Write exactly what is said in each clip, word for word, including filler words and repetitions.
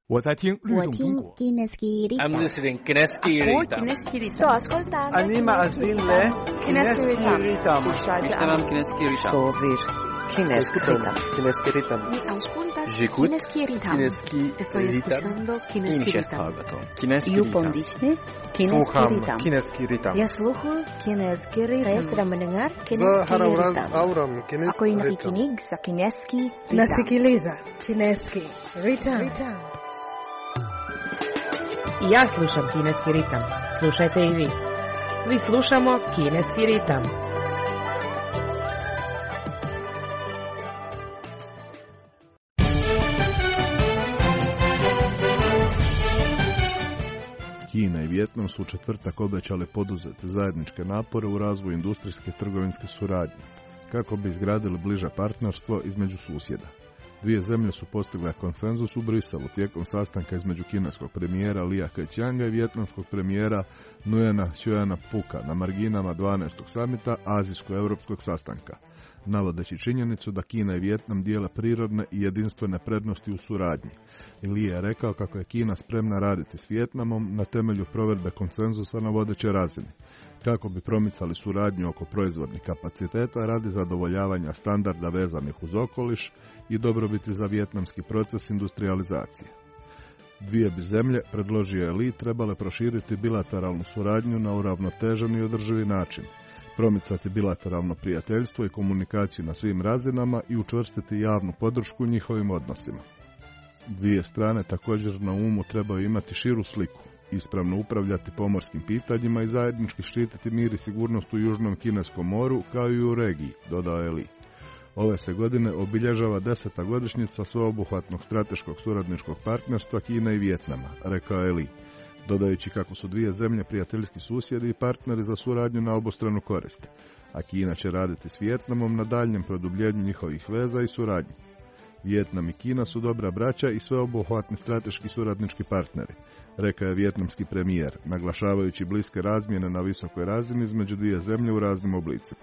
我在听律动中国。 I'm listening Kineski Ritam. Sto ascoltando. Anima Azille. Kineski Ritam. Ishtamam Kineski Ritam. Sovir Kineski Ritam. Kineski Ritam. Mi auscultas J'écoute Kineski Ritam. Kineski Estoy escuchando Kineski Ritam. Kineski You Ritam. pondisne Kineski Sluham Ritam. Kineski Ritam. Я слухаю Kineski Ritam. Saya sedang mendengar За Kineski Harawraz Ritam. Auram Ako Kineski yung Ritam. nakikinig sa Kineski Ritam. Nasikiliza Kineski Ritam. I ja slušam Kineski ritam. Slušajte i vi. Svi slušamo Kineski ritam. Kina i Vijetnam su u četvrtak obećale poduzeti zajedničke napore u razvoju industrijske trgovinske suradnje, kako bi izgradili bliže partnerstvo između susjeda. Dvije zemlje su postigle konsenzus u Briselu tijekom sastanka između kineskog premijera Lia Keqianga i vijetnamskog premijera Nguyena Sieuna Phuca na marginama dvanaestog samita Azijsko-europskog sastanka, navodeći činjenicu da Kina i Vijetnam dijele prirodne i jedinstvene prednosti u suradnji. Lia je rekao kako je Kina spremna raditi s Vijetnamom na temelju provedbe konsenzusa na vodećoj razini, kako bi promicali suradnju oko proizvodnih kapaciteta radi zadovoljavanja standarda vezanih uz okoliš i dobrobiti za vijetnamski proces industrializacije. Dvije bi zemlje, predložio je Li, trebale proširiti bilateralnu suradnju na uravnotežen i održivi način, promicati bilateralno prijateljstvo i komunikaciju na svim razinama i učvrstiti javnu podršku njihovim odnosima. Dvije strane također na umu trebaju imati širu sliku, ispravno upravljati pomorskim pitanjima i zajednički štititi mir i sigurnost u Južnom Kineskom moru kao i u regiji, dodao je Li. Ove se godine obilježava deseta godišnjica sveobuhvatnog strateškog suradničkog partnerstva Kine i Vijetnama, rekao je Li, dodajući kako su dvije zemlje prijateljski susjedi i partneri za suradnju na obostranu korist, a Kina će raditi s Vijetnamom na daljnjem produbljenju njihovih veza i suradnji. Vijetnam i Kina su dobra braća i sveobuhvatni strateški suradnički partneri, rekao je vijetnamski premijer, naglašavajući bliske razmjene na visokoj razini između dvije zemlje u raznim oblicima.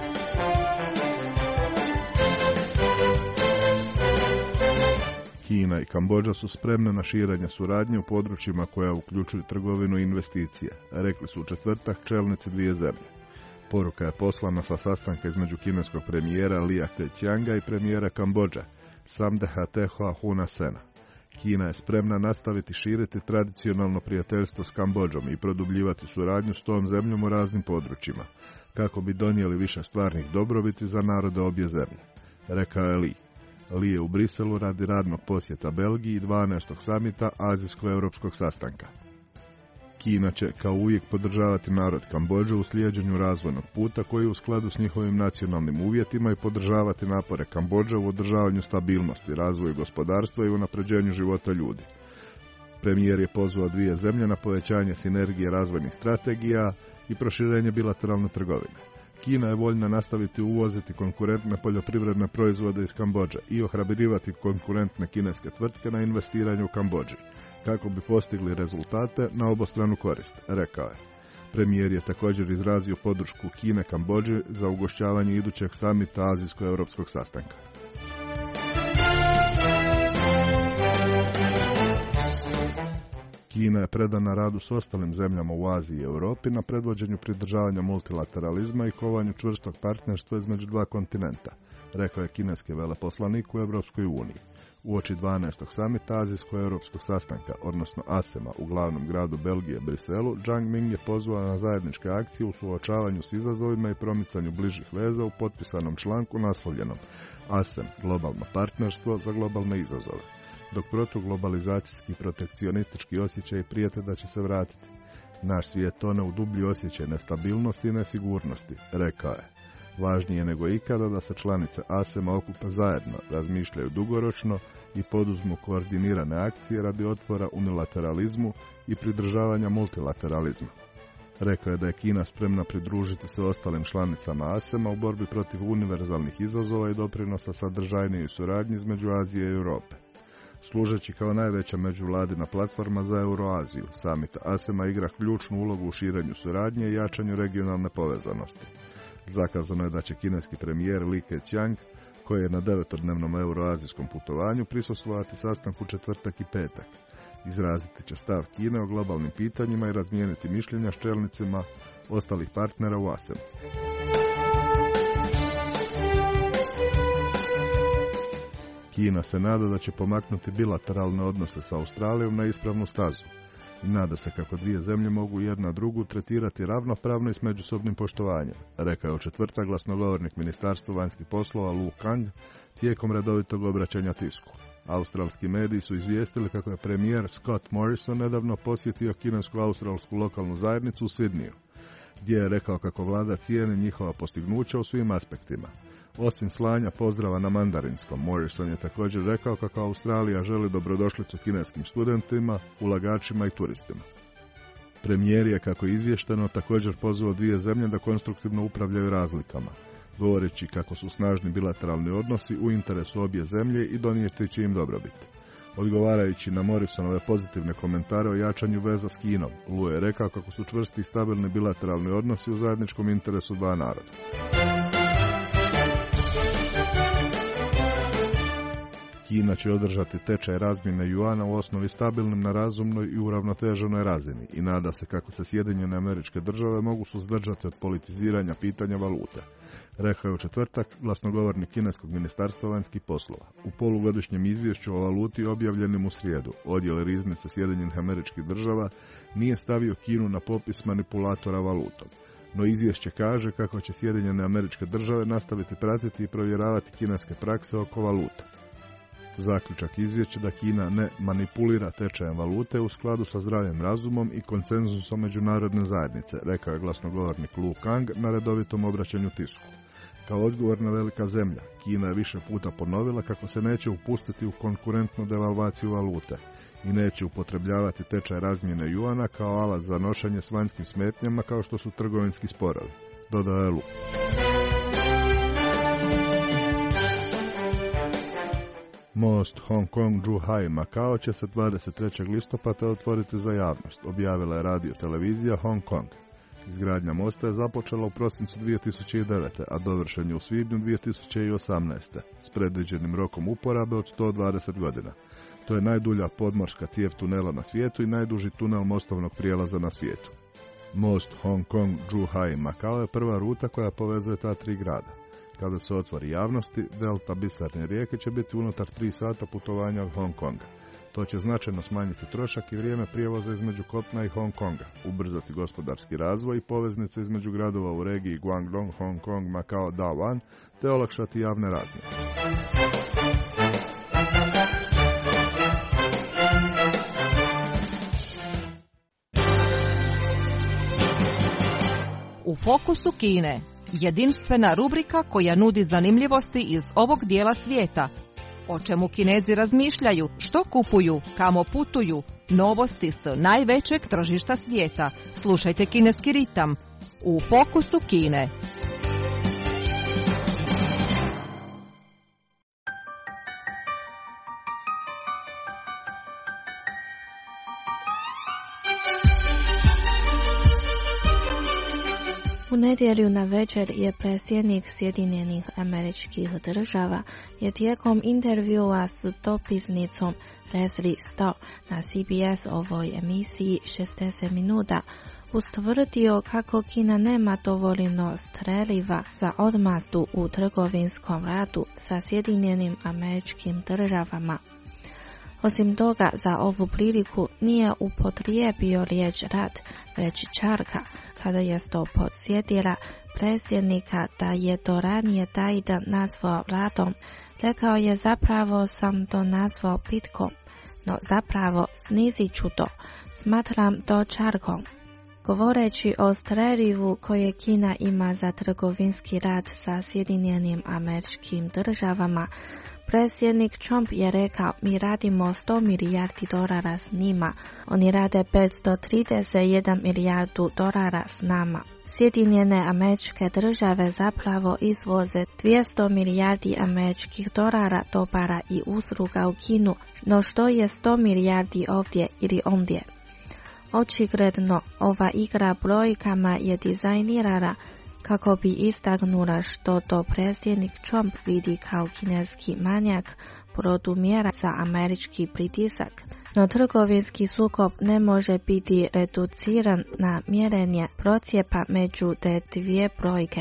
Kina i Kambodža su spremne na širenje suradnje u područjima koja uključuju trgovinu i investicije, rekli su u četvrtak čelnici dvije zemlje. Poruka je poslana sa sastanka između kineskog premijera Lia Keqianga i premijera Kambodže Samdeha Tehoa Hun Sena. Kina je spremna nastaviti širiti tradicionalno prijateljstvo s Kambodžom i produbljivati suradnju s tom zemljom u raznim područjima, kako bi donijeli više stvarnih dobrobiti za narode obje zemlje, rekao je Li. Li je u Briselu radi radnog posjeta Belgiji dvanaestog samita Azijsko-europskog sastanka. Kina će kao uvijek podržavati narod Kambodže u slijeđenju razvojnog puta koji je u skladu s njihovim nacionalnim uvjetima i podržavati napore Kambodže u održavanju stabilnosti, razvoju gospodarstva i unapređenju života ljudi. Premijer je pozvao dvije zemlje na povećanje sinergije razvojnih strategija i proširenje bilateralne trgovine. Kina je voljna nastaviti uvoziti konkurentne poljoprivredne proizvode iz Kambodže i ohrabrivati konkurentne kineske tvrtke na investiranje u Kambodži, kako bi postigli rezultate na obostranu korist, rekao je. Premijer je također izrazio podršku Kine Kambodži za ugošćavanje idućeg samita Azijsko-europskog sastanka. Kina je predana radu s ostalim zemljama u Aziji i Europi na predvođenju pridržavanja multilateralizma i kovanju čvrstog partnerstva između dva kontinenta, rekao je kineski veleposlanik u Europskoj uniji. Uoči dvanaestog samita Azijsko-europskog sastanka, odnosno ASEM-a u glavnom gradu Belgije, Briselu, Jiang Ming je pozvao na zajedničke akcije u suočavanju s izazovima i promicanju bližih veza u potpisanom članku naslovljenom ASEM – globalno partnerstvo za globalne izazove, dok protuglobalizacijski protekcionistički osjećaj prijete da će se vratiti. Naš svijet tone u dublji osjećaj nestabilnosti i nesigurnosti, rekao je. Važnije nego ikada da se članice ASEM-a okupe zajedno, razmišljaju dugoročno i poduzmu koordinirane akcije radi otpora unilateralizmu i pridržavanja multilateralizma. Rekao je da je Kina spremna pridružiti se ostalim članicama ASEM-a u borbi protiv univerzalnih izazova i doprinosa sadržajnijoj suradnji između Azije i Europe. Služeći kao najveća međuvladina platforma za Euroaziju, samit ASEM-a igra ključnu ulogu u širenju suradnje i jačanju regionalne povezanosti. Zakazano je da će kineski premijer Li Keqiang, koji je na devetodnevnom euroazijskom putovanju, prisustvovati sastanku četvrtak i petak. Izraziti će stav Kine o globalnim pitanjima i razmijeniti mišljenja s čelnicima ostalih partnera u asemu. Kina se nada da će pomaknuti bilateralne odnose sa Australijom na ispravnu stazu i nada se kako dvije zemlje mogu jedna drugu tretirati ravnopravno i s međusobnim poštovanjem, rekao je u četvrtak glasnogovornik Ministarstva vanjskih poslova Lu Kang tijekom redovitog obraćanja tisku. Australski mediji su izvijestili kako je premijer Scott Morrison nedavno posjetio kinesko-australsku lokalnu zajednicu u Sidniju, gdje je rekao kako vlada cijeni njihova postignuća u svim aspektima. Osim slanja pozdrava na mandarinskom, Morrison je također rekao kako Australija želi dobrodošlicu kineskim studentima, ulagačima i turistima. Premijer je, kako je izvješteno, također pozvao dvije zemlje da konstruktivno upravljaju razlikama, govoreći kako su snažni bilateralni odnosi u interesu obje zemlje i donijeti će im dobrobit. Odgovarajući na Morrisonove pozitivne komentare o jačanju veza s Kinom, Lu je rekao kako su čvrsti i stabilni bilateralni odnosi u zajedničkom interesu dva naroda. Kina će održati tečaj razmjene juana u osnovi stabilnim na razumnoj i uravnoteženoj razini i nada se kako se Sjedinjene Američke Države mogu suzdržati od politiziranja pitanja valute, rekao je u četvrtak glasnogovornik kineskog ministarstva vanjskih poslova. U polugodišnjem izvješću o valuti objavljenim u srijedu, odjel riznice Sjedinjenih Američkih Država nije stavio Kinu na popis manipulatora valutom, no izvješće kaže kako će Sjedinjene Američke Države nastaviti pratiti i provjeravati kineske prakse oko valuta. Zaključak izvješća da Kina ne manipulira tečajem valute u skladu sa zdravim razumom i konsenzusom međunarodne zajednice, rekao je glasnogovornik Lu Kang na redovitom obraćanju tisku. Kao odgovorna velika zemlja, Kina je više puta ponovila kako se neće upustiti u konkurentnu devalvaciju valute i neće upotrebljavati tečaj razmjene juana kao alat za nošenje s vanjskim smetnjama kao što su trgovinski sporovi, dodao je Lu. Most Hong Kong-Zhuhai Macao će se dvadeset trećeg listopada otvoriti za javnost, objavila je radio televizija Hong Kong. Izgradnja mosta je započela u prosincu dvije tisuće devete. a dovršen je u svibnju dvije tisuće osamnaeste. s predviđenim rokom uporabe od sto dvadeset godina. To je najdulja podmorska cijev tunela na svijetu i najduži tunel mostovnog prijelaza na svijetu. Most Hong Kong-Zhuhai Macao je prva ruta koja povezuje ta tri grada. Kada se otvori javnosti, delta bistarne rijeke će biti unutar tri sata putovanja od Hong Konga. To će značajno smanjiti trošak i vrijeme prijevoza između kopna i Hong Konga, ubrzati gospodarski razvoj i poveznice između gradova u regiji Guangdong, Hong Kong, Macao, Dawan, te olakšati javne razmjene. U fokusu Kine. Jedinstvena rubrika koja nudi zanimljivosti iz ovog dijela svijeta. O čemu Kinezi razmišljaju, što kupuju, kamo putuju, novosti s najvećeg tržišta svijeta. Slušajte Kineski ritam u fokusu Kine. U nedjelju na večer je predsjednik Sjedinjenih Američkih Država je tijekom intervjua s dopisnicom Leslie Stahl na C B S ovoj emisiji šezdeset minuta ustvrdio kako Kina nema dovoljno streljiva za odmazdu u trgovinskom ratu sa Sjedinjenim Američkim Državama. Osim toga, za ovu priliku nije upotrijebio riječ rat, već čarka, kada je to podsjetila predsjednika da je to ranije taj dan nazvao ratom. Rekao je zapravo sam to nazvao bitkom, no zapravo snizit ću to, smatram to čarkom. Govoreći o streljivu koje Kina ima za trgovinski rat sa Sjedinjenim Američkim Državama, predsjednik Trump je rekao, mi radimo sto milijardi dolara s njima, oni rade petsto trideset jedan milijardu dolara s nama. Sjedinjene Američke Države zapravo izvoze dvjesto milijardi američkih dolara dobara i usluga u Kinu, no što je sto milijardi ovdje ili ondje? Očigledno, ova igra brojkama je dizajnirana kako bi istaknula što to predsjednik Trump vidi kao kineski manjak, produmjera za američki pritisak. No trgovinski sukob ne može biti reduciran na mjerenje procjepa među te dvije brojke.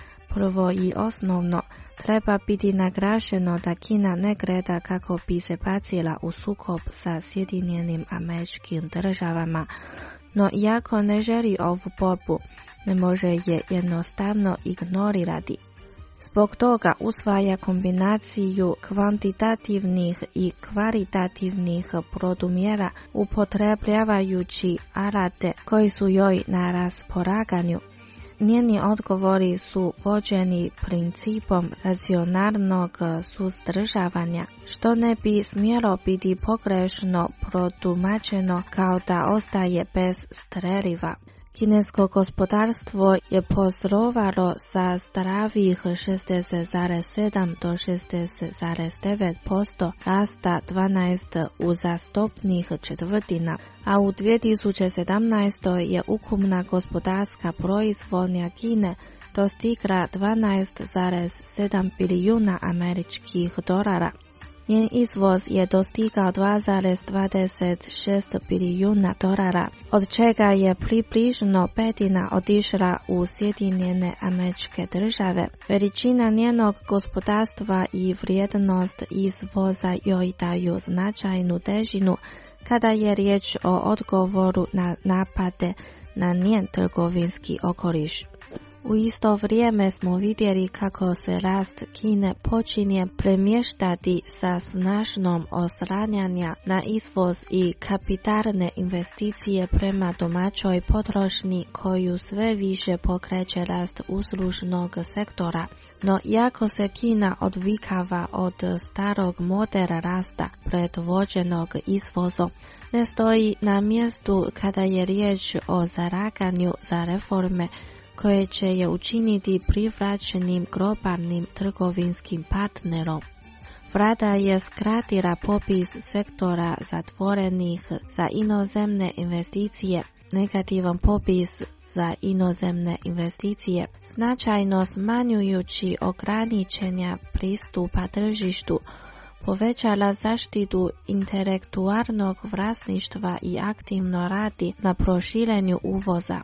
Prvo i osnovno, treba biti naglašeno da Kina ne gleda kako bi se bacila u sukob sa Sjedinjenim Američkim Državama, no iako ne želi ovu borbu, ne može je jednostavno ignorirati. Zbog toga usvaja kombinaciju kvantitativnih i kvalitativnih produmjera upotrebljavajući alate koji su joj na raspolaganju. Njeni odgovori su vođeni principom racionalnog suzdržavanja, što ne bi smjelo biti pogrešno protumačeno kao da ostaje bez streljiva. Kinesko gospodarstvo je poslovalo sa zdravih šezdeset zarez sedam do šezdeset zarez devet posto rasta dvanaest uzastopnih četvrtina, a u dvije tisuće sedamnaestoj je ukupna gospodarska proizvodnja Kine dostigla dvanaest zarez sedam bilijuna američkih dolara. Njen izvoz je dostigao dva zarez dvadeset šest bilijuna dolara, od čega je približno petina otišla u Sjedinjene Američke Države. Veličina njenog gospodarstva i vrijednost izvoza joj daju značajnu težinu kada je riječ o odgovoru na napade na njen trgovinski okoliš. U isto vrijeme smo vidjeli kako se rast Kine počinje premještati sa snažnom oslanjanja na izvoz i kapitalne investicije prema domaćoj potrošnji koju sve više pokreće rast uslužnog sektora. No iako se Kina odvikava od starog modela rasta predvođenog izvozom, ne stoji na mjestu kada je riječ o zalaganju za reforme koje će je učiniti privlačenim globalnim trgovinskim partnerom. Vlada je skratila popis sektora zatvorenih za inozemne investicije, negativan popis za inozemne investicije, značajno smanjujući ograničenja pristupa tržištu, povećala zaštitu intelektualnog vlasništva i aktivno radi na proširenju uvoza.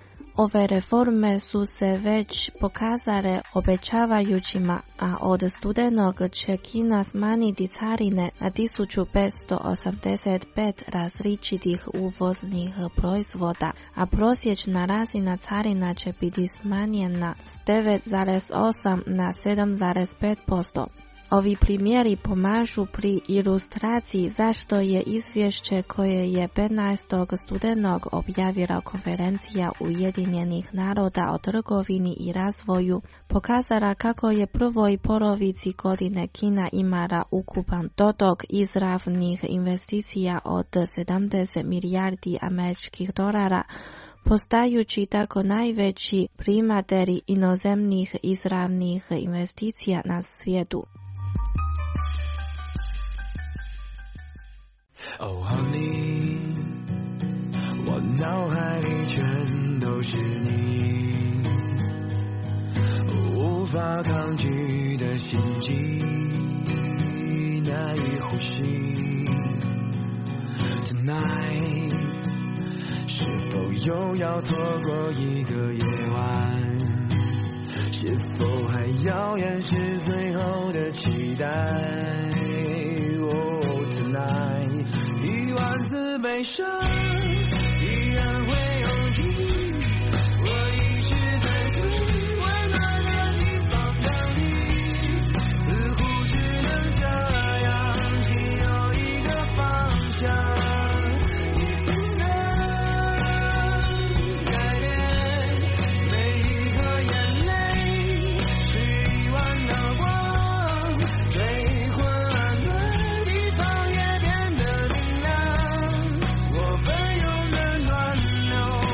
Ove reforme su se već pokazale obećavajućima, a od studenog će Kina smanjiti carine na tisuću petsto osamdeset pet različitih uvoznih proizvoda, a prosječna razina carina će biti smanjena s devet zarez osam na sedam zarez pet posto. Ovi primjeri pomažu pri ilustraciji zašto je izvješće koje je petnaestog studenog objavila Konferencija Ujedinjenih naroda o trgovini i razvoju pokazala kako je prvoj polovici godine Kina imala ukupan dotok izravnih investicija od sedamdeset milijardi američkih dolara, postajući tako najveći primatelj inozemnih izravnih investicija na svijetu. Oh honey， 我脑海里全都是你，无法抗拒的心悸，难以呼吸。Tonight， 是否又要错过一个夜晚？是否还遥远是最后的期待？ Oh tonight。 一万次悲伤依然会涌起，我一直在最温暖的地方等你，似乎只能这样，只有一个方向，你不能改变，每一颗眼泪是一万道光，最昏暗的地方也变得 我奔涌的暖流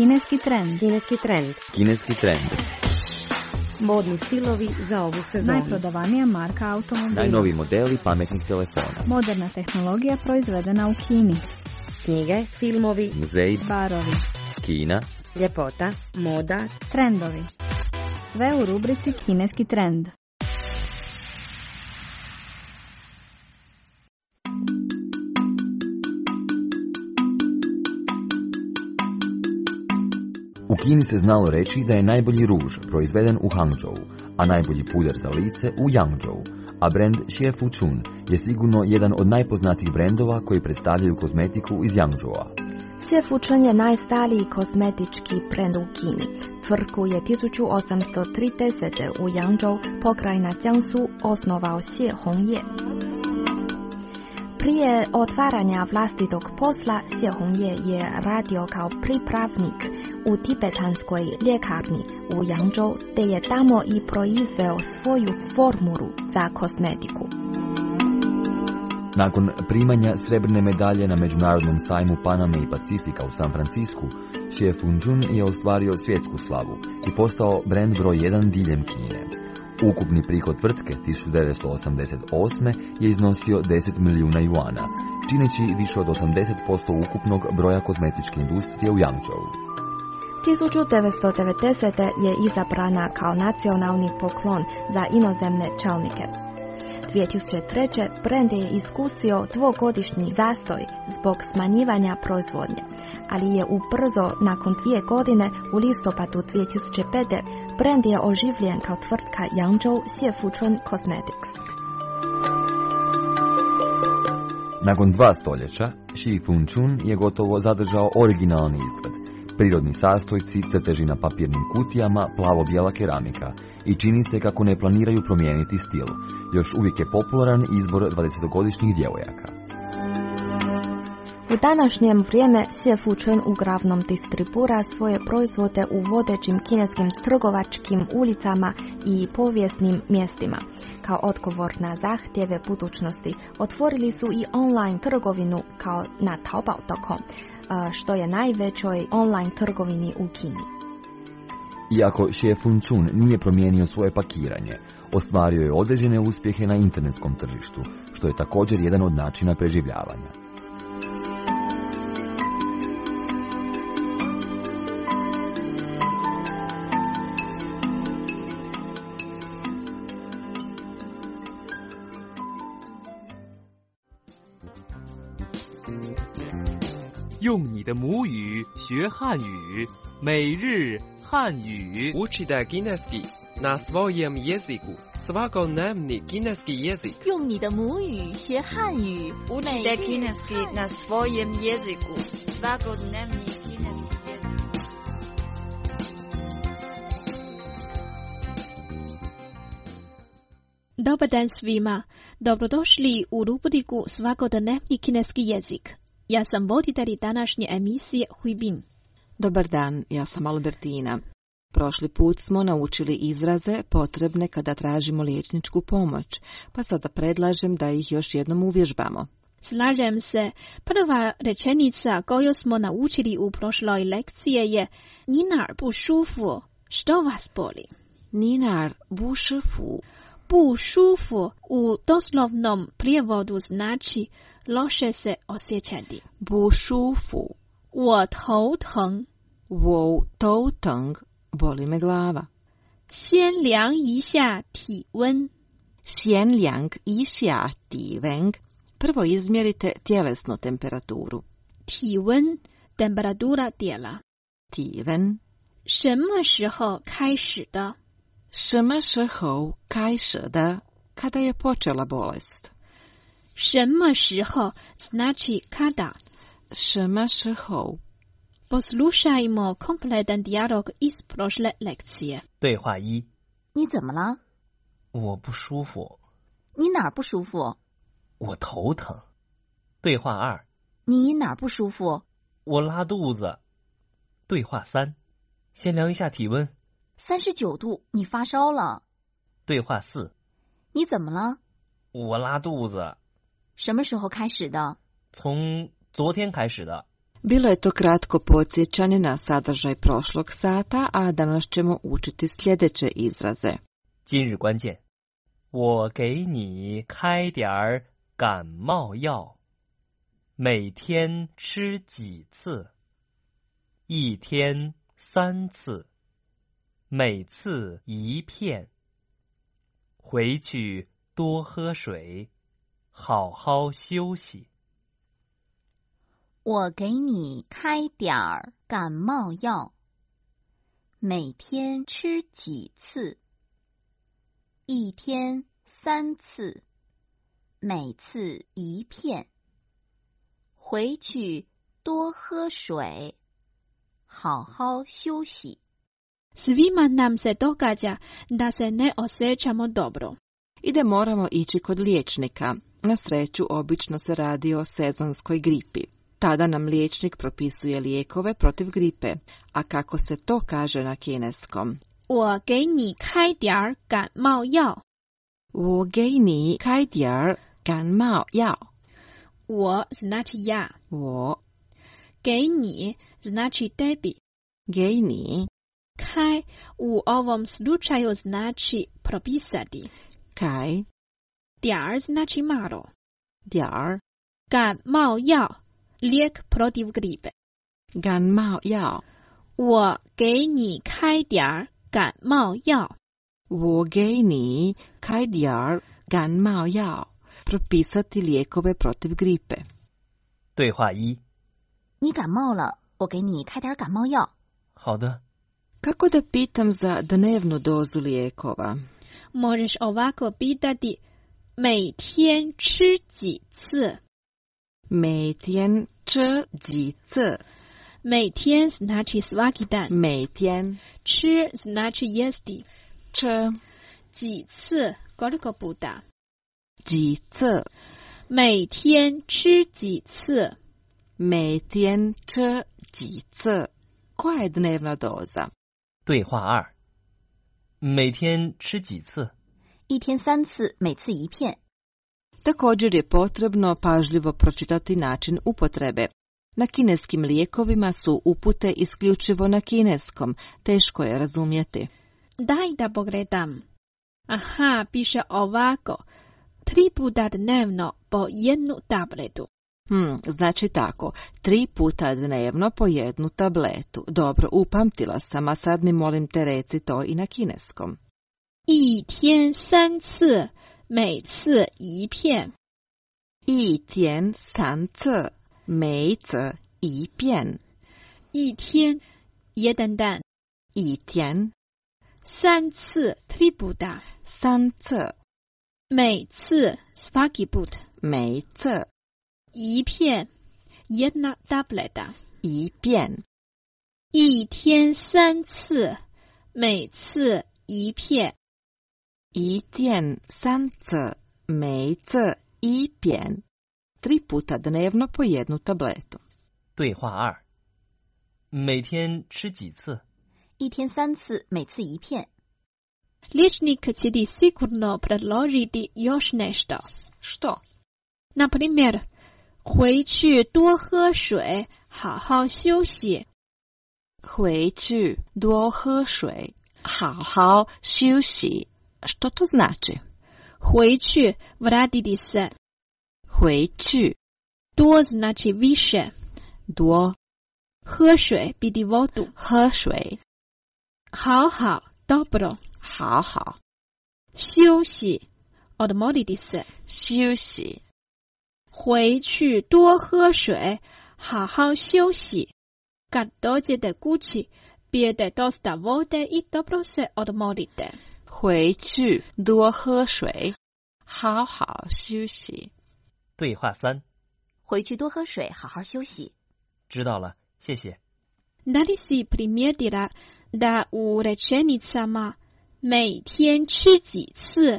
Kineski trend. Kineski trend. Kineski trend. Modni stilovi za ovu sezonu. Najprodavanija marka automobila. Najnoviji modeli pametnih telefona. Moderna tehnologija proizvedena u Kini. Knjige, filmovi, muzeji, barovi, Kina, ljepota, moda, trendovi. Sve u rubrici Kineski trend. U Kini se znalo reći da je najbolji ruž proizveden u Hangzhou, a najbolji puder za lice u Yangzhou, a brend Xie Fuchun je sigurno jedan od najpoznatijih brendova koji predstavljaju kozmetiku iz Yangzhoua. Xie Fuchun je najstariji kozmetički brend u Kini. Tvrtku je tisuću osamsto tridesete. u Yangzhou, pokrajina Jiangsu, osnovao Xie Hongye. Prije otvaranja vlastitog posla, Xie Hongye je radio kao pripravnik u tibetanskoj ljekarni u Yangzhou, te je tamo i proizveo svoju formulu za kozmetiku. Nakon primanja srebrne medalje na međunarodnom sajmu Paname i Pacifika u San Francisku, Xie Fuchun je ostvario svjetsku slavu i postao brend broj jedan diljem Kine. Ukupni prihod tvrtke tisuću devetsto osamdeset osme. je iznosio deset milijuna juana, čineći više od osamdeset posto ukupnog broja kozmetičke industrije u Yangzhou. tisuću devetsto devedesete. je izabrana kao nacionalni poklon za inozemne čelnike. dvije tisuće treće. brend je iskusio dvogodišnji zastoj zbog smanjivanja proizvodnje, ali je ubrzo nakon dvije godine u listopadu dvije tisuće pete. brend je oživljen kao tvrtka Yangzhou Xie Fuchun Cosmetics. Nakon dva stoljeća, Xie Fuchun je gotovo zadržao originalni izgled. Prirodni sastojci, crteži na papirnim kutijama, plavo-bijela keramika i čini se kako ne planiraju promijeniti stil. Još uvijek je popularan izbor dvadesetogodišnjih djevojaka. U današnjem vrijeme Xie Fuchun uglavnom distribuira svoje proizvode u vodećim kineskim trgovačkim ulicama i povijesnim mjestima. Kao odgovor na zahtjeve budućnosti, otvorili su i online trgovinu kao na taobao dot com, što je najvećoj online trgovini u Kini. Iako Xie Fuchun nije promijenio svoje pakiranje, ostvario je određene uspjehe na internetskom tržištu, što je također jedan od načina preživljavanja. 用你的母语学汉语，每日汉语。 Učite kineski na svojem jeziku. Svakodnevni kineski jezik. 用你的母语学汉语。 Učite kineski na svojem jeziku. Svakodnevni kineski jezik. Dobar dan svima. Dobrodošli u rubriku Svakodnevni kineski jezik. Ja sam voditelj današnje emisije Huibin. Dobar dan, ja sam Albertina. Prošli put smo naučili izraze potrebne kada tražimo liječničku pomoć, pa sada predlažem da ih još jednom uvježbamo. Slažem se. Prva rečenica koju smo naučili u prošloj lekciji je Ni nar bu shufu, što vas boli? Ni nar bu shufu. Bu shufu u doslovnom prijevodu znači loše se osjećati. Bu shufu. 我头疼， 我头疼， boli me glava. 先量一下体温， 先量一下体温. Prvo izmjerite tjelesnu temperaturu. 体温 temperatura tijela. 体温。 什么时候开始的？ 什么时候开始的？ Kada je počela bolest? 什么时候 znači kada? 什么时候? Poslušajmo kompletan dijalog iz prošle lekcije. 对话一： 你怎么了？ 我不舒服。 你哪儿不舒服？ 我头疼。对话二： 你哪儿不舒服？ 我拉肚子。对话三：先量一下体温。 三十九度，你发烧了。 对话四： 你怎么了？ 我拉肚子。 什么时候开始的？ 从昨天开始的。 Bilo je to kratko podsjećanje na sadržaj prošlog sata, a danas ćemo učiti sljedeće izraze. 今日关键，我给你开点儿感冒药，每天吃几次？一天三次，每次一片。回去多喝水，好好休息。 我给你开点儿感冒药，每天吃几次？一天三次，每次一片。回去多喝水，好好休息。 Svima nam se događa da se ne osjećamo dobro. I da moramo ići kod liječnika. Na sreću, obično se radi o sezonskoj gripi. Tada nam liječnik propisuje lijekove protiv gripe. A kako se to kaže na kineskom? 我给你开点儿感冒药。 我给你开点儿感冒药。 我 znači ja. 我给你 znači tebi. 给你 Kaj u ovom slučaju znači propisati. Kaj 点儿 znači malo. 点儿感冒药 lijek protiv gripe. 感冒药我给你开点儿感冒药。 我给你开点儿感冒药。Propisati lijekove protiv gripe. 对话一， 你感冒了，我给你开点感冒药。 好的。 Kako da pitam za dnevnu dozu lijekova? Možeš ovako pitati 每天吃几次？ 每天吃几次？ 每天 znači svaki dan. 每天吃 znači jesti. 吃几次 koliko puta? 几次？ 每天吃几次？ 每天吃几次？ Koja je dnevna doza? 对话二，每天吃几次？ 一天三次，每次一片。 Također je potrebno pažljivo pročitati način upotrebe. Na kineskim lijekovima su upute isključivo na kineskom, teško je razumjeti. Daj da pogledam. Aha, piše ovako. Tri puta dnevno po jednu tabletu. Hmm, znači tako, tri puta dnevno po jednu tabletu. Dobro, upamtila sam, a sad mi molim te reci to i na kineskom. 一天三次，每次一片。 一天三次，每次一片。 一天 jedan dan。 一天三次 tri puta。 三次。 每次 svaki put。 每次。 一片 jedna tableta。 一片。 一天三次，每次一片。 一天三次，每次一片。Tri puta dnevno po jednu tabletu. 对话二，每天吃几次？ 一天三次，每次一片。 Liječnik će ti sigurno predložiti još nešto. Što? Na primjer, 回去多喝水，好好休息。 回去多喝水，好好休息。Što to znači? 回去 vratiti se. 回去多 znači više. 多喝水 piti vodu. 喝水好好 dobro. 好好休息 odmoriti se. 休息回去多喝水，好好休息。Kad dođete kući, pijete dosta vode i dobro se odmorite. 回去多喝水，好好休息。 对话三， 回去多喝水，好好休息。 知道了，谢谢。 Da li si primijetila da u rečenicama 每天吃几次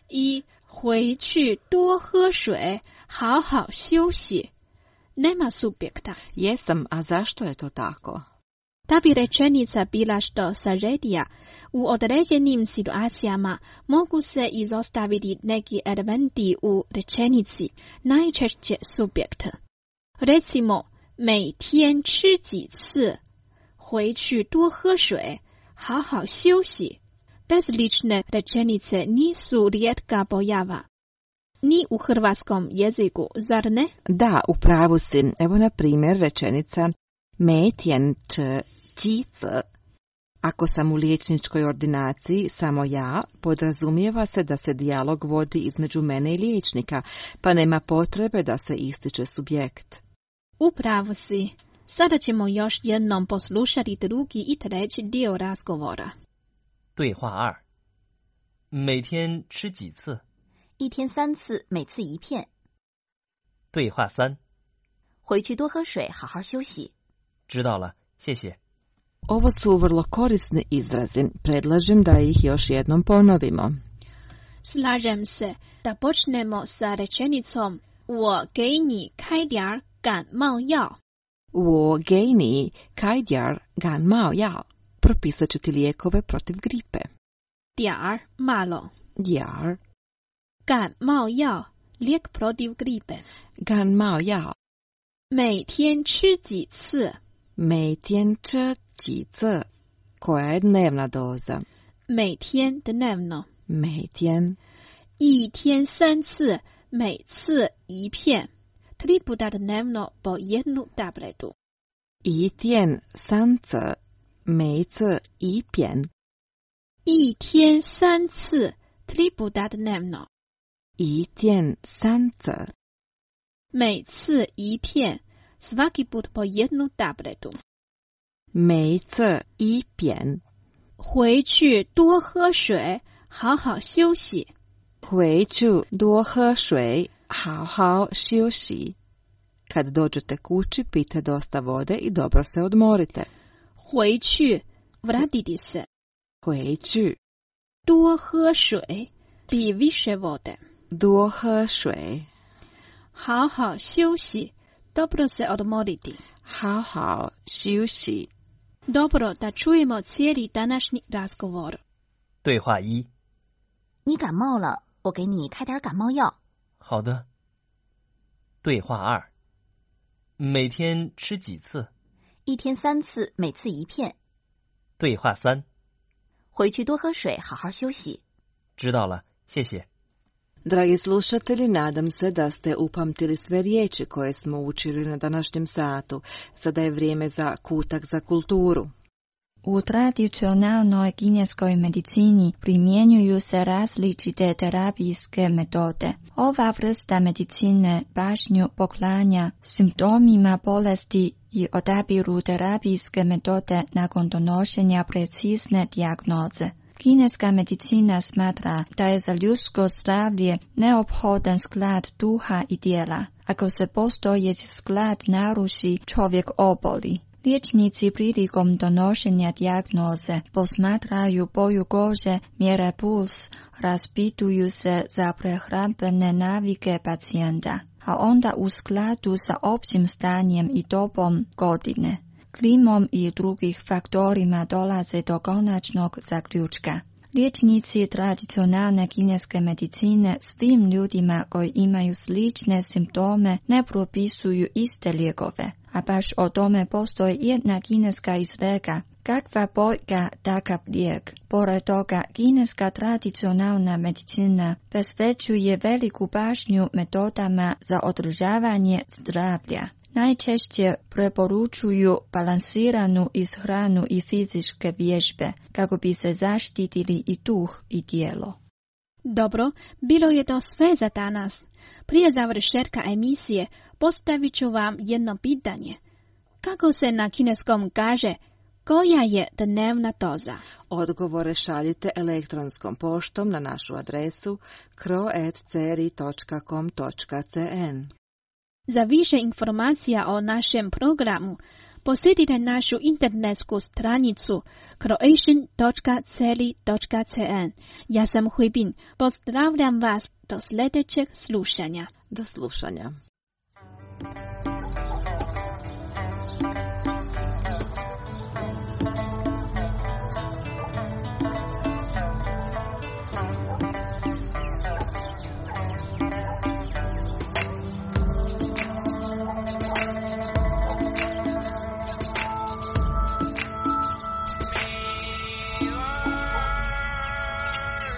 i 回去多喝水，好好休息 nema subjekta? Jesam, a zašto je to tako? Da bi rečenica bila što sažetija, u određenim situacijama mogu se izostaviti neki elementi u rečenici, najčešće subjekt. Recimo, 每天吃几次，回去多喝水，好好休息. Bezlične rečenice nisu rijetka pojava. Ni u hrvatskom jeziku, zar ne? Da, u pravu si. Evo na primjer rečenica metjen čic. Ako sam u liječničkoj ordinaciji samo ja, podrazumijeva se da se dijalog vodi između mene i liječnika, pa nema potrebe da se ističe subjekt. U pravu si. Sada ćemo još jednom poslušati drugi i treći dio razgovora. 对话二，每天吃几次？ 一天三次，每次一片。 对话三， 回去多喝水，好好休息。 知道了，谢谢。 Ovo su vrlo korisni izrazi. Predlažem da ih još jednom ponovimo. Slažem se da počnemo sa rečenicom 我给你开点感冒药。 我给你开点感冒药。Propisat ću ti lijekove protiv gripe. 点儿 malo. 点儿感冒药 lijek protiv gripe. 感冒药每天吃几次？ 每天吃几次？ koja je dnevna doza? 每天 dnevno. 每天一天三次，每次一片。Tri puta dnevno po jednu tabletu. 一天三次，每次一片。 一天三次，tri puta dnevno. 一天三次， 每次一片。Svaki put po jednu tabletu. 每次一片。 回去多喝水，好好休息。 回去多喝水，好好休息。Kad dođete kući, pijte dosta vode i dobro se odmorite. 回去 vratiti se. 回去多喝水 pi više vode. 多喝水好好休息 dobro se odmoriti. 好好休息 Dobro, da čujemo cijeli današnji razgovor. 对话一， 你感冒了，我给你开点感冒药。 好的。对话二，每天吃几次？ 一天三次，每次一片。 对话三， 回去多喝水，好好休息。 知道了，谢谢。 Dragi slušatelji, nadam se da ste upamtili sve riječi koje smo učili na današnjem satu. Sada je vrijeme za kutak za kulturu. U tradicionalnoj kineskoj medicini primjenjuju se različite terapijske metode. Ova vrsta medicine pažnju poklanja simptomima bolesti i odabiru terapijske metode nakon donošenja precizne dijagnoze. Kineska medicina smatra da je za ljudsko zdravlje neophodan sklad duha i djela. Ako se postojeći sklad naruši, čovjek oboli. Liječnici prilikom donošenja dijagnoze posmatraju boju kože, mjere puls, raspituju se za prehrambene navike pacijenta, a onda u skladu sa općim stanjem i dobom godine, klimom i drugih faktorima dolaze do konačnog zaključka. Liječnici tradicionalne kineske medicine svim ljudima koji imaju slične simptome ne propisuju iste lijekove, a baš o tome postoji jedna kineska izreka: kakva boljka, takav lijek. Pored toga, kineska tradicionalna medicina posvećuje veliku pažnju metodama za održavanje zdravlja. Najčešće preporučuju balansiranu ishranu i fizičke vježbe kako bi se zaštitili i duh i tijelo. Dobro, bilo je to sve za danas. Prije završetka emisije postavit ću vam jedno pitanje. Kako se na kineskom kaže koja je dnevna doza? Odgovore šaljite elektronskom poštom na našu adresu kro at ceri točka com točka cn. Za više informacija o našem programu posjetite našu internetsku stranicu croatian točka ceri točka cn. Ja sam Huibin. Pozdravljam vas do sljedećeg slušanja. Do slušanja.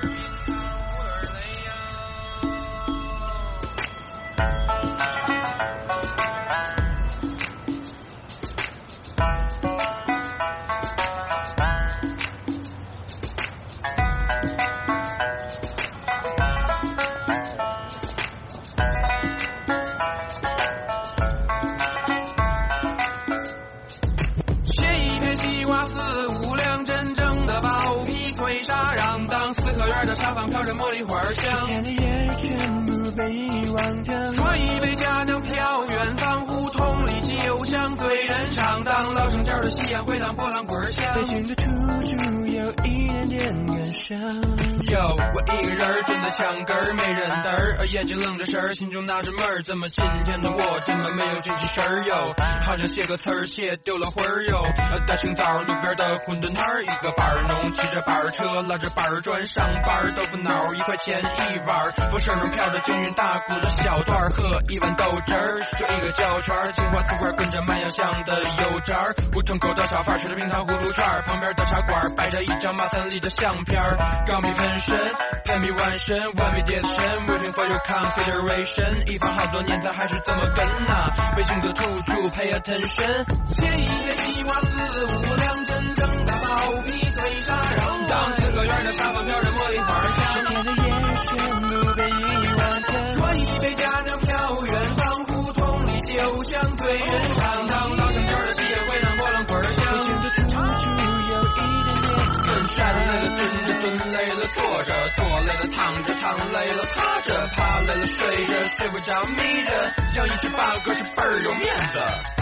茶坊飘着茉莉花香，天的夜全部被遗忘掉。说一杯佳酿飘远方，胡同里酒香对人唱。当老城调的夕阳回荡波浪滚响，北京的土著有一点点感伤。有我一个人蹲在墙根儿，没人等儿，眼睛愣着神儿，心中纳着闷儿，怎么今天的我这么没有精气神儿哟？好像写个词儿写丢了魂儿哟。大清早路边的馄饨摊儿，一个板儿农骑着板儿车，拉着板儿砖上班，豆腐脑一块钱一碗，风声中飘着京韵大鼓的小段儿，喝一碗豆汁儿，就一个胶圈儿，青花瓷罐跟着卖药香的油渣儿，胡同口的小贩吃着冰糖葫芦串儿，旁边的茶馆摆着一张马三立的相片儿，钢笔喷身，pen笔弯身，完美叠身 ，waiting for your consideration， 一放好多年咱还是这么跟呐，北京的土著 pay attention， 写一个西瓜四五两，真正的毛皮对沙瓤，当四合院的沙发飘着茉莉花香，天的夜全部被遗忘掉，说一杯佳酿飘远方，胡同里酒香对人唱，当老城调的夕阳回荡波浪滚响，北京的土著有一点点跟站累了蹲着蹲累了坐着，坐累了躺着躺累了趴着，趴累了睡着睡不着眯着，要一起八个是倍儿有面子。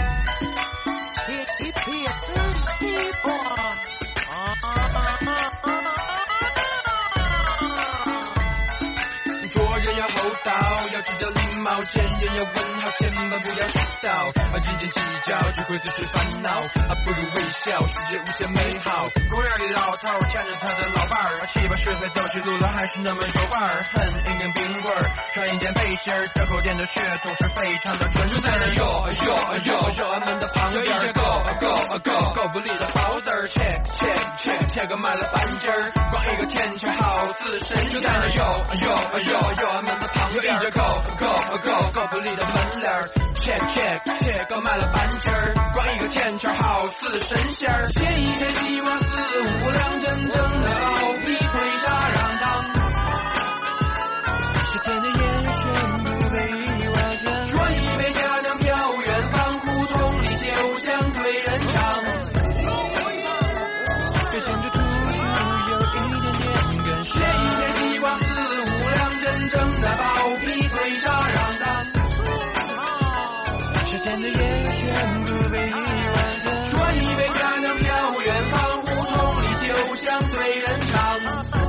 做人要厚道，要知道礼貌，见人要问好，千万不要迟到，斤斤计较只会自寻烦恼，不如微笑，世界无限美好。公园里老头牵着他的老伴儿，七八十岁走起路来还是那么有伴儿，恨一根冰棍儿，穿一件背心儿，这口店的血统是非常的纯正。在那哟哟哟哟俺们的旁边，go go go go 不离的包子儿 ，check check check check 买了半斤儿，光一个天桥好似神仙。在那哟哟哟哟俺们的旁边，go go go go 不离的门帘儿 ，check check check 买了半斤儿，光一个天桥好似神仙儿。写一篇西瓜四五两，真正的毛皮推沙瓤当。是天的夜全部被遗忘掉，说一杯佳酿飘远方，胡同里酒香对人唱。北京的土著有一点点感伤，写一篇西瓜四五两，真正的毛皮推沙瓤当。是天的夜全部被遗忘掉，说一杯佳酿飘远方，胡同里酒香对人唱。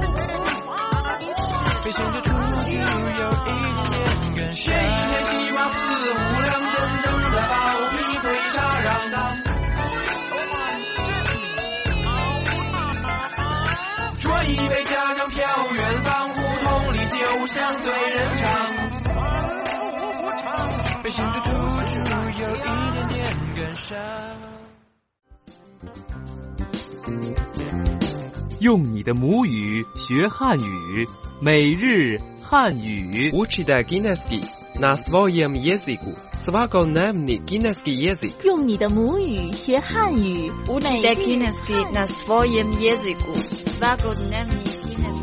北京的土著有一点点感伤，写一篇西瓜四五两，真正的毛皮推沙瓤当。说一杯佳酿飘远方，胡同里酒香对人唱。北京的土著有一点点感伤。 用你的母语学汉语，每日汉语。 Учите кінеський на своєму язику. Свободний кінеський язик. 用你的母语学汉语， Учите кінеський на своєму язику. Свободний кінеський язик.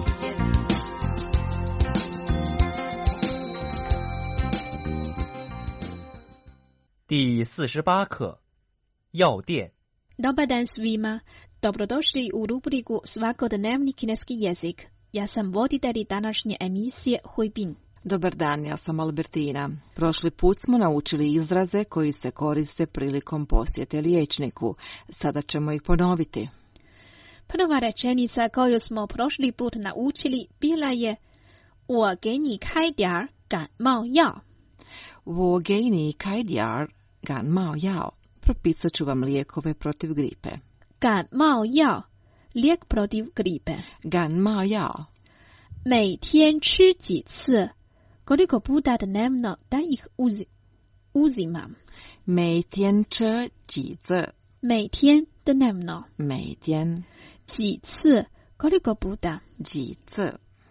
第四十八课，药店。 Dobar dan svima. Dobrodošli u rubriku Svakodnevni kineski jezik. Ja sam voditelj današnje emisije Huibin. Dobar dan, ja sam Albertina. Prošli put smo naučili izraze koji se koriste prilikom posjete liječniku. Sada ćemo ih ponoviti. Prva rečenica koju smo prošli put naučili bila je 我给你开点感冒药. 我给你开点感冒药. Propisat ću vam lijekove protiv gripe. 感冒药 lijek protiv gripe. 感冒药. 每天吃几次 koliko puta dnevno da ih uzi, uzimam. 每天吃几次. 每天 dnevno. 每天. 几次 koliko puta. 几次.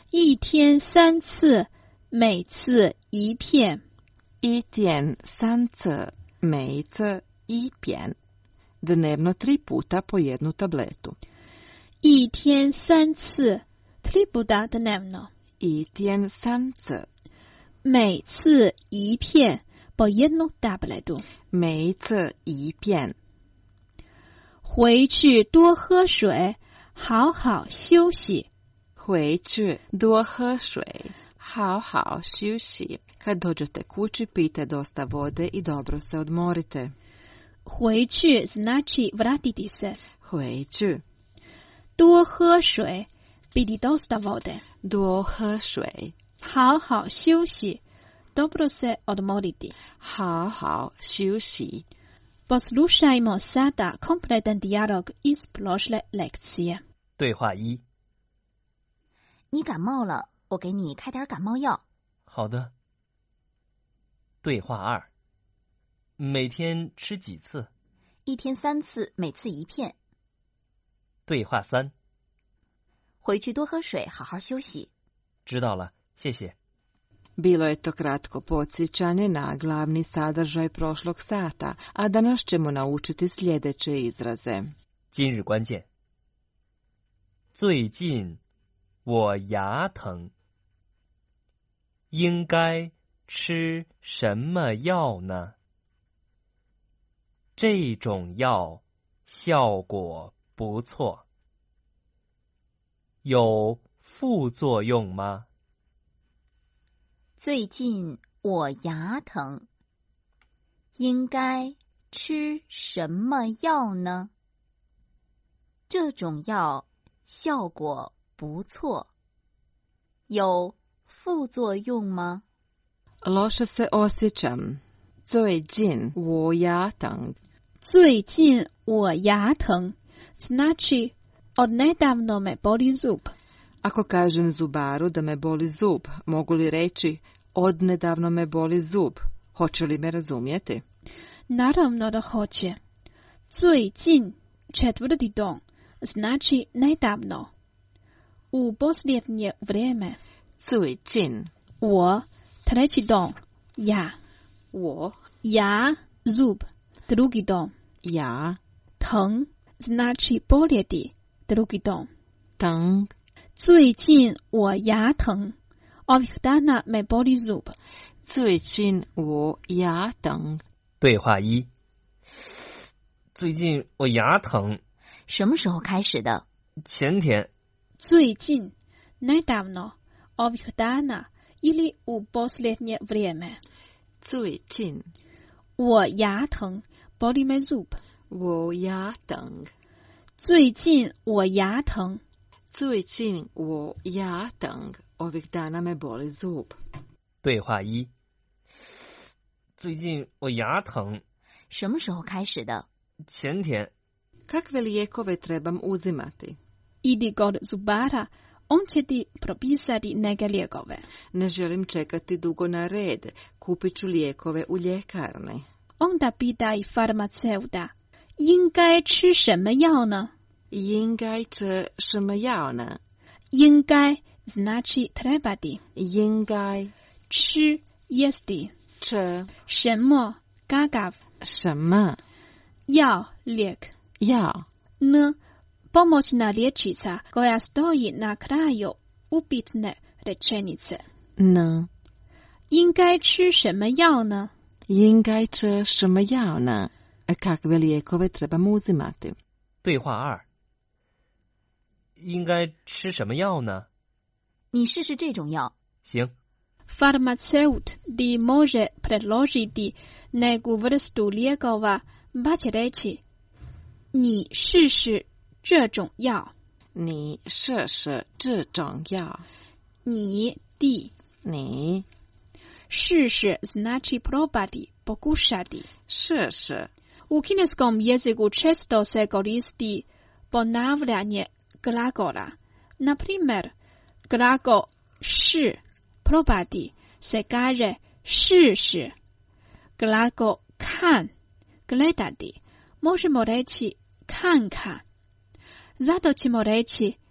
一天三次，每次一片。 一天三次, mejce i pjen. Dnevno tri puta po jednu tabletu. 一天三次, tri puta dnevno. 一天三次. 每次一片, po jednu tabletu. 每次一片. 回去多喝水，好好休息。 回去多喝水, 好好休息. Kad dođete kući, pijte dosta vode i dobro se odmorite. 回去 znači vratiti se. 回去. 多喝水, piti dosta vode. 多喝水. 好好休息, dobro se odmoriti. 好好休息. Poslušajmo sada kompletan dijalog iz prošle lekcije. 对话一。 你感冒了，我给你开点感冒药。 好的。对话二。每天吃几次？ 一天三次，每次一片。 对话三。 回去多喝水，好好休息。 知道了，谢谢。 Bilo je to kratko podsjećanje na glavni sadržaj prošlog sata, a danas ćemo naučiti sljedeće izraze. 今日关键。最近我牙疼，应该吃什么药呢？这种药效果不错，有副作用吗？ 最近我牙疼，应该吃什么药呢？这种药效果不错，有副作用吗？ Loše se osjećam. 最近我牙疼。 最近我牙疼 znači odnedavno me boli zub. Ako kažem zubaru da me boli zub, mogu li reći odnedavno me boli zub? Hoće li me razumjeti? Naravno da hoće. 最近 četvrti dom znači nedavno. U posljednje vrijeme. 最近我 treći dom ja. 我 ja zub drugi dom. ja 疼 znači boljeti drugi dom. 疼最近我牙疼 ovih dana me boli zub. 最近我牙疼。 对话一。最近我牙疼。 什么时候开始的？ 前天。 最近 nedavno ovih dana ili u posljednje vrijeme. 最近我牙疼 boli me zub. 我牙疼。 最近我牙疼。 最近我牙疼。Ovih dana me boli zub. 对话一。最近我牙疼。 什么时候开始的？ 前天。 Kakve lijekove trebam uzimati? Idi kod zubara, on će ti propisati neke lijekove. Ne želim čekati dugo na red. Kupit ću lijekove u ljekarni. Onda pitaj farmaceuta, 应该吃什么药呢？ 应该吃什么药呢？ 应该 znači trebati. 应该吃 jesti. 吃什么 kakav. 什么药 lijek. 药 n pomoćna riječica koja stoji na kraju upitne rečenice. n 应该吃什么药呢？ 应该吃什么药呢？ Kakve lijekove trebam uzimati? 对话二。应该吃什么药呢？ 你试试这种药。 行。 Farmaceut ti može predložiti neku vrstu lijekova, pa će reći 你试试这种药。 你试试这种药。 你 ti 你试试 znači probati, pokušati. 试试 U kineskom jeziku često se koristi ponavljanje glagola. Na primjer, glagol 试 probati se kaže 试试. Glagol 看 gledati možemo reći 看看. Zato ćemo reći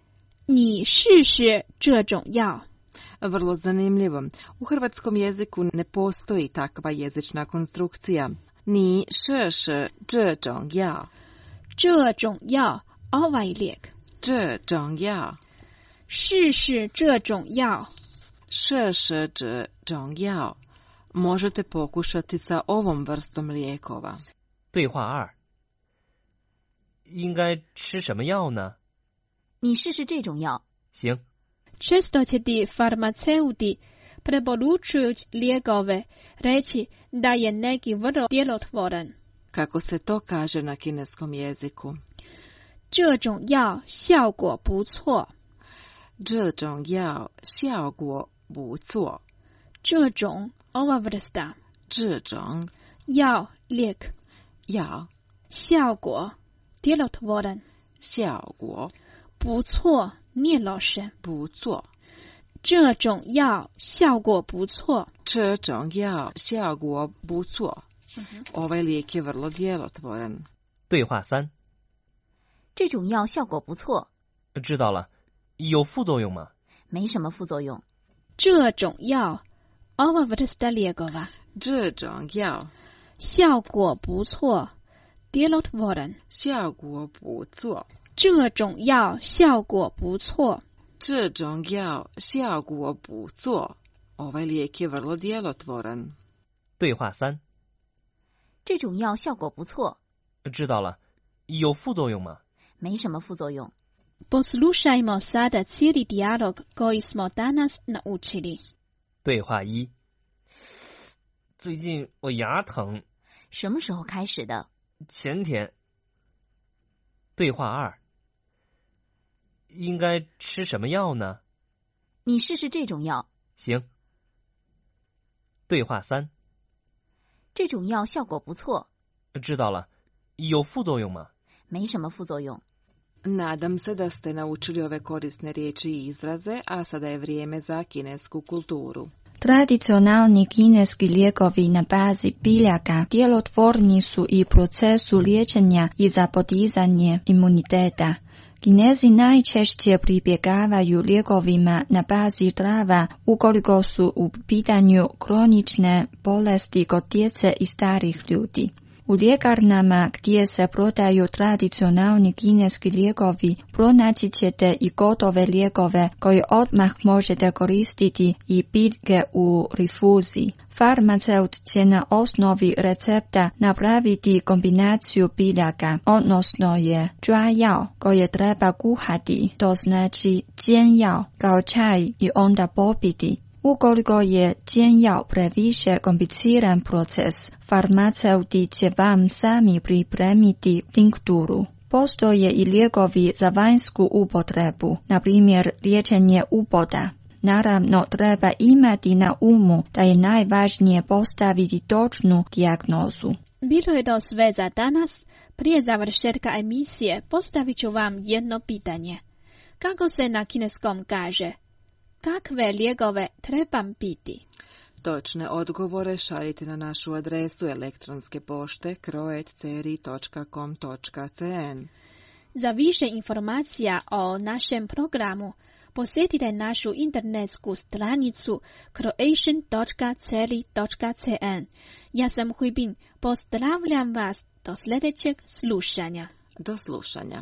你试试这种药。 Vrlo zanimljivo. U hrvatskom jeziku ne postoji takva jezična konstrukcija. Ni š š这种药这种药 ovaj lijek 这种药试试这种药试试这种药 možete pokušati sa ovom vrstom lijekova. 对话二，应该吃什么药呢？ 你试试这种药。 行。 Često će ti farmaceuti preporučujući lijekove reći da je neki vrlo djelotvoran. Kako se to kaže na kineskom jeziku? 这种药效果不错。 这种药效果不错。 这种 ova vrsta. 这种药 lijek. 药效果 djelotvoran. 效果不错 nije loše. 不错。 这种药效果不错。 这种药效果不错。Ovaj lijek je vrlo djelotvoran. 对话三。 这种药效果不错。 知道了，有副作用吗？ 没什么副作用。 这种药 ova vrsta lijekova. 这种药效果不错 djelotvoran. 效果不错。 这种药效果不错。 这种药效果不错。Ovaj lijek je vrlo djelotvoran. 对话三。 这种药效果不错。 知道了，有副作用吗？ 没什么副作用。 Poslušajmo sada cijeli dijalog koji smo danas naučili. 对话一。最近我牙疼。 什么时候开始的？ 前天。对话二。应该吃什么药呢？ 你试试这种药。 行。对话三。 这种药效果不错。 知道了，有副作用吗？ 没什么副作用。 Nadam se da ste naučili ove korisne riječi i izraze, a sada je vrijeme za kinesku kulturu. Tradicionalni kineski lijekovi na bazi biljaka djelotvorni su i procesu liječenja i za podizanje imuniteta. Kinezi najčešće pribjegavaju lijekovima na bazi trava ukoliko su u pitanju kronične bolesti kod djece i starih ljudi. U ljekarnama gdje se prodaju tradicionalni kineski lijekovi pronaći ćete i gotove lijekove koje odmah možete koristiti i biljke u rifuziji. Farmaceut će na osnovi recepta napraviti kombinaciju biljaka, odnosno je džuajao koje treba kuhati, to znači djenjao kao čaj i onda popiti. Ukoliko je djenjao previše kompliciran proces, farmaceuti će vam sami pripremiti tinkturu. Postoje i lijekovi za vanjsku upotrebu, na primjer liječenje uboda. Naravno, treba imati na umu da je najvažnije postaviti točnu dijagnozu. Bilo je to sve za danas. Prije završetka emisije postavit ću vam jedno pitanje. Kako se na kineskom kaže? Kakve lijekove trebam piti? Točne odgovore šaljite na našu adresu elektronske pošte kroet ceri točka com točka cn. Za više informacija o našem programu posjetite našu internetsku stranicu croatian točka ceri točka cn. Ja sam Huibin, pozdravljam vas do sljedećeg slušanja. Do slušanja.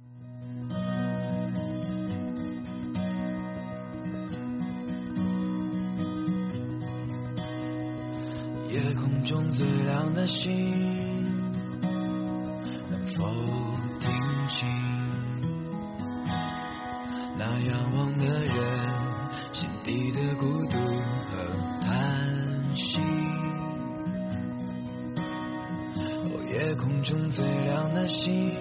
夜空中最亮的星，能否听清那仰望的人心底的孤独和叹息？哦，夜空中最亮的星，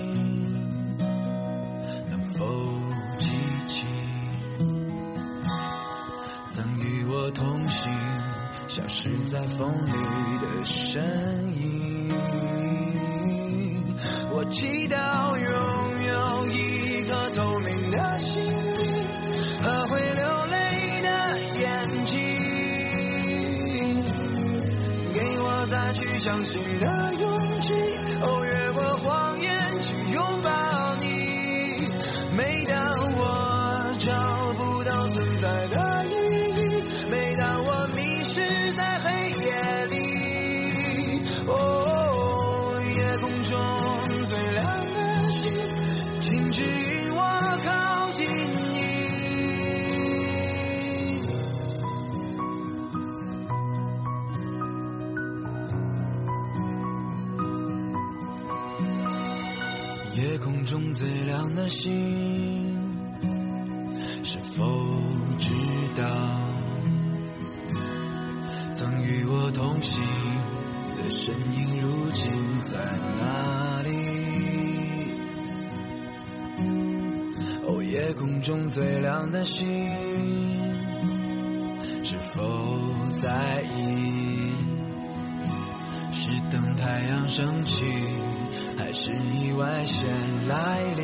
能否记起曾与我同行消失在风里的身影？我祈祷拥有一颗透明的心灵和会流泪的眼睛，给我再去相信的勇气，哦，越过谎言去拥抱你。每当我存在的意义。每当我迷失在黑夜里，哦，夜空中最亮的星，请指引我靠近你。夜空中最亮的星，是否知道曾与我同行的身影如今在哪里？哦，夜空中最亮的星，是否在意？是等太阳升起，还是意外先来临？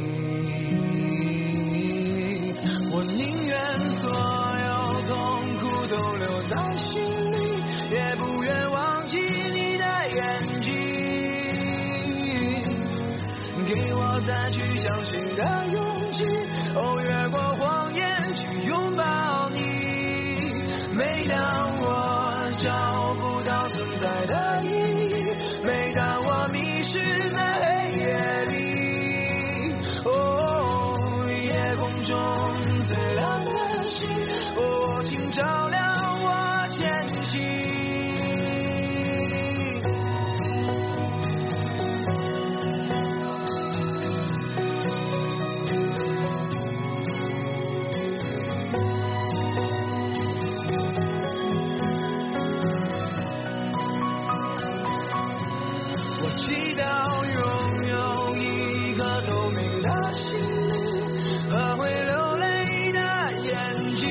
我宁愿所有痛苦都留在心里，也不愿忘记你的眼睛。给我再去相信的勇气，哦，越过谎言去拥抱你。每当我找不到存在的意义，每当我迷失在黑夜里，哦，夜空中最亮的星，哦，请照亮我前行。我祈祷拥有一颗透明的心灵和会流泪的眼睛，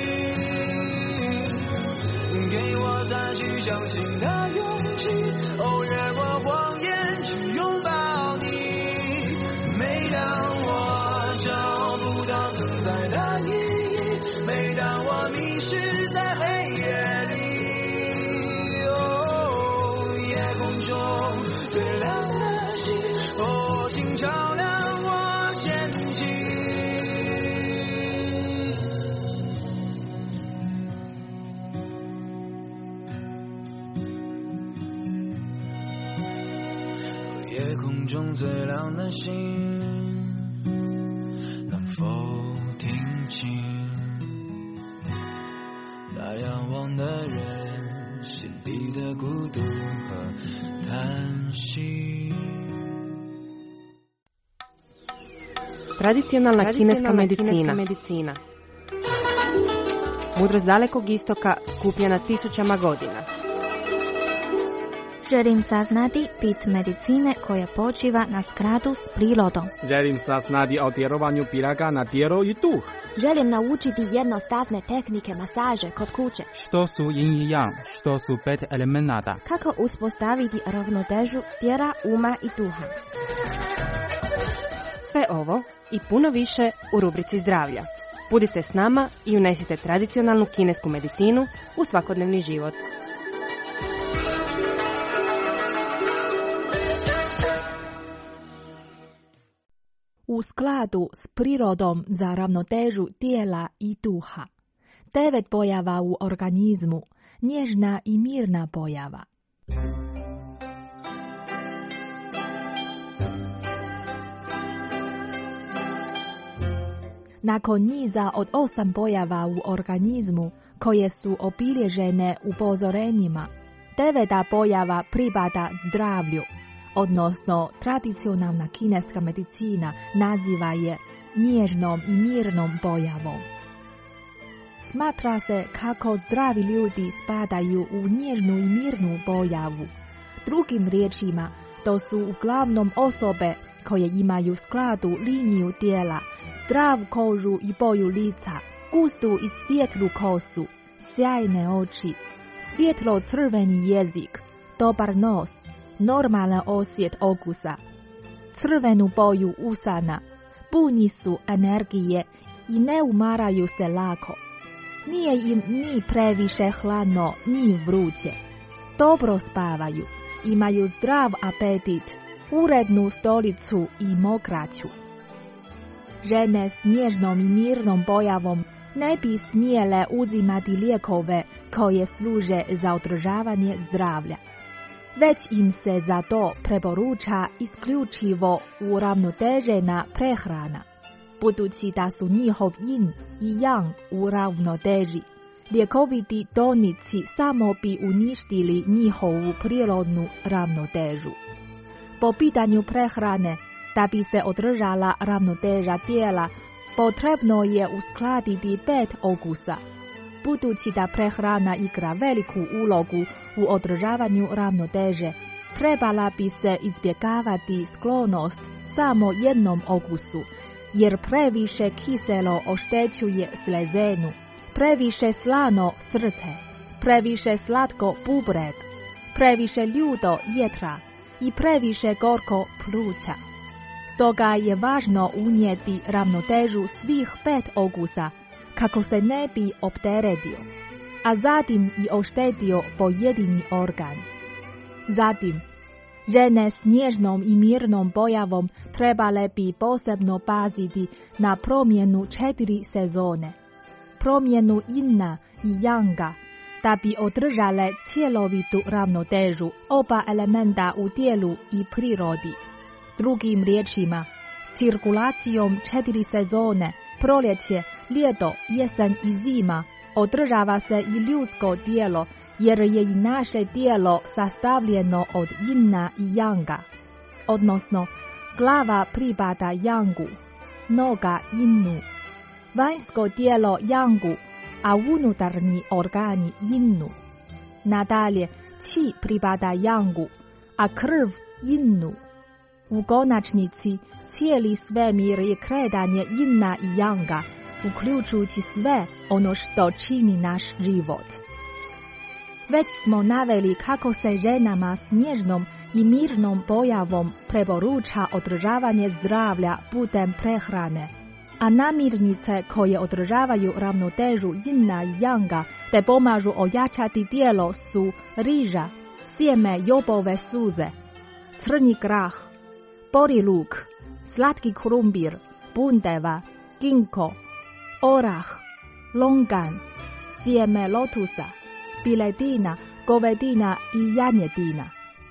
给我再去相信的勇气，哦，越过谎言去拥抱你。每当我找不到存在的意义，每当我迷失在黑夜里，哦，夜空中最亮的星，哦，请照亮我前进。夜空中最亮的星，能否听清那仰望的人心底的孤独和叹息。 Tradicionalna kineska medicina. medicina. Mudrost dalekog istoka skupljena tisućama godina. Želim saznati bit medicine koja počiva na skladu s prirodom. Želim saznati o djelovanju pilaka na tijelo i duh. Želim naučiti jednostavne tehnike masaže kod kuće. Što su yin i yang, što su pet elemenata. Kako uspostaviti ravnotežu tijela, uma i duha. Sve ovo i puno više u rubrici zdravlja. Budite s nama i unesite tradicionalnu kinesku medicinu u svakodnevni život. U skladu s prirodom za ravnotežu tijela i duha. Devet pojava u organizmu, nježna i mirna pojava. Nakon niza od osam pojava u organizmu, koje su obilježene upozorenjima, deveta pojava pripada zdravlju, odnosno tradicionalna kineska medicina naziva je nježnom i mirnom pojavom. Smatra se kako zdravi ljudi spadaju u nježnu i mirnu pojavu. Drugim riječima, to su uglavnom osobe koje imaju skladu liniju tijela, zdrav kožu i boju lica, gustu i svijetlu kosu, sjajne oči, svjetlo crveni jezik, dobar nos, normalan osjet okusa, crvenu boju usana, puni su energije i ne umaraju se lako. Nije im ni previše hladno, ni vruće. Dobro spavaju, imaju zdrav apetit, urednu stolicu i mokraću. Žene s nježnom i mirnom pojavom ne bi smjele uzimati lijekove koje služe za održavanje zdravlja. Već im se za to preporuča isključivo uravnotežena prehrana, budući da su njihov yin i yang u ravnoteži. Ljekoviti tonici samo bi uništili njihovu prirodnu ravnotežu. Po pitanju prehrane, da bi se održala ravnoteža tijela, potrebno je uskladiti pet okusa. Budući da prehrana igra veliku ulogu u održavanju ravnoteže, trebala bi se izbjegavati sklonost samo jednom okusu, jer previše kiselo oštećuje slezenu, previše slano srce, previše slatko bubreg, previše ljudo jetra i previše gorko pluća. Stoga je važno unijeti ravnotežu svih pet okusa, kako se ne bi opteretio, a zatim i oštetio pojedini organ. Zatim, žene s nježnom i mirnom pojavom trebale bi posebno paziti na promjenu četiri sezone, promjenu inna i yanga, da bi održale cjelovitu ravnotežu oba elementa u tijelu i prirodi. Drugim riječima, cirkulacijom četiri sezone, proljeće, ljeto, jesen i zima, održava se i ljudsko tijelo, jer je i naše tijelo sastavljeno od yinna i yanga, odnosno glava pripada yangu, noga yinnu, vanjsko tijelo yangu, a unutarnji organi yinnu. Nadalje, qi pripada yangu, a krv yinnu. U konačnici, cijeli svemir je kretanje yinna i yanga, uključujući sve ono što čini naš život. Već smo naveli kako se ženama s nježnom i mirnom pojavom preporuča održavanje zdravlja putem prehrane, a namirnice koje održavaju ravnotežu yinna i yanga te pomažu ojačati tijelo su riža, sjeme jobove suze, crni grah, bori luk, slatki krumpir, bundeva, ginko, orah, longan, sjeme lotusa, piletina, govedina i janjetina.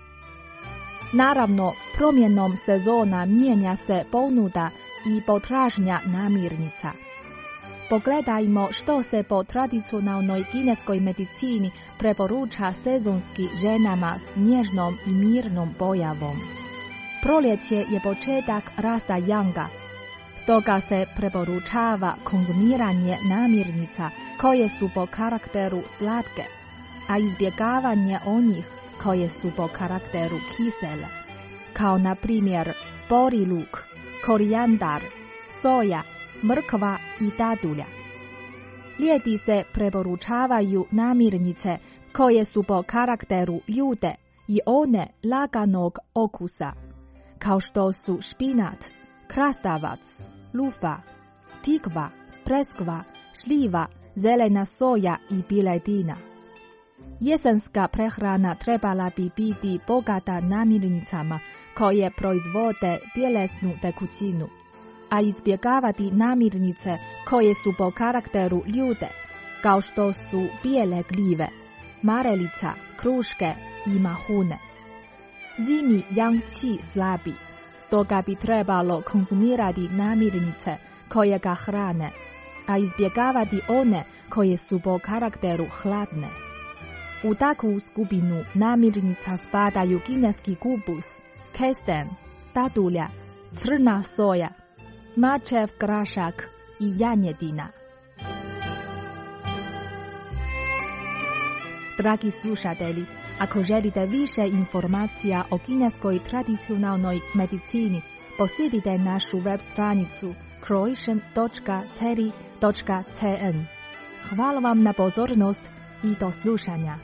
Naravno, promjenom sezona mijenja se ponuda i potražnja namirnica. Pogledajmo što se po tradicionalnoj kineskoj medicini preporuča sezonski ženama s nježnom i mirnom pojavom. Proljeće je početak rasta yanga, stoga se preporučava konzumiranje namirnica koje su po karakteru slatke, a izbjegavanje onih koje su po karakteru kisele, kao na primjer bori luk, korijandar, soja, mrkva i dadulja. Ljeti se preporučavaju namirnice koje su po karakteru ljude i one laganog okusa, kao što su špinat, krastavac, lufa, tikva, preskva, šljiva, zelena soja i piletina. Jesenska prehrana trebala bi biti bogata namirnicama koje proizvode tjelesnu tekućinu, a izbjegavati namirnice koje su po karakteru ljude, kao što su bijele gljive, marelica, kruške i mahune. Zimi yang qi slabi, stoga bi trebalo konzumirati namirnice koje ga hrane, a izbjegavati one koje su po karakteru hladne. U takvu skupinu namirnica spadaju kineski kupus, kesten, dadulja, crna soja, mačev grašak i janjetina. Dragi slušatelji, ako želite više informacija o kineskoj tradicionalnoj medicini, posjetite našu web stranicu croatian točka c r i točka c n. Hvala vam na pozornost i do slušanja.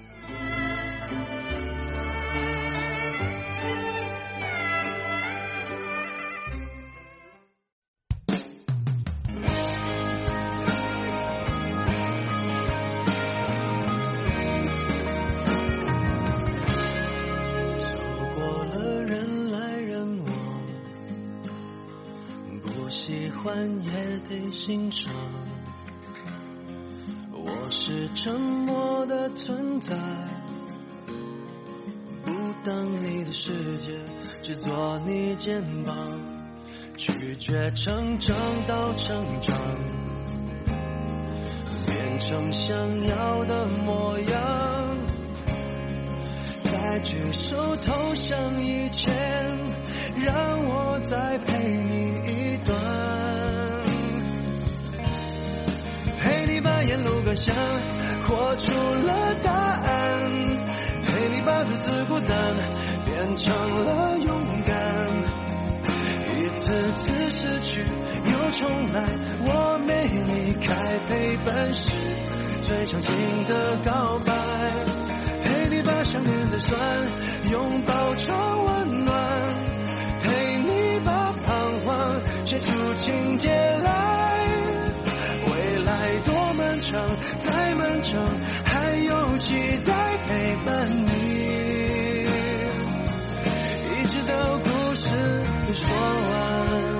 是沉默的存在，不当你的世界，只做你肩膀，拒绝成长到成长，变成想要的模样，在举手投降以前，让我再陪你一段，陪你把沿路感想活出了答案，陪你把独自孤单变成了勇敢，一次次失去又重来，我没离开陪伴是最长情的告白，陪你把想念的酸拥抱成温暖，陪你把彷徨写出情节来，未来多漫长太漫长，还有期待陪伴你，一直到故事都说完。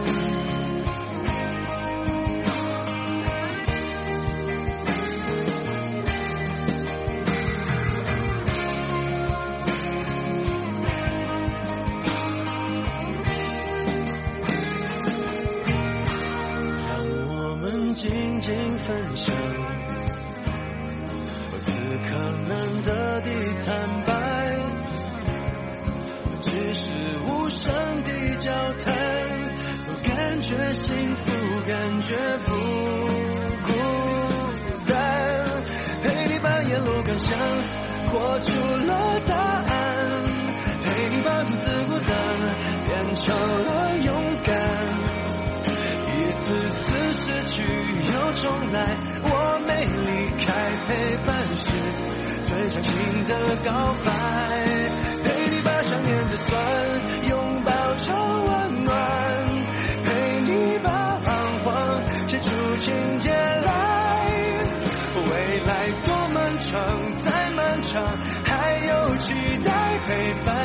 静静分享，此刻难得的坦白，只是无声的交谈，都感觉幸福，感觉不孤单，陪你把沿路感想活出了答案，陪你把独自孤单变成了勇敢，一次次失去又重来，我没离开陪伴是最长情的告白，陪你把想念的酸拥抱成温暖，陪你把彷徨写出情节来，未来多漫长再漫长，还有期待陪伴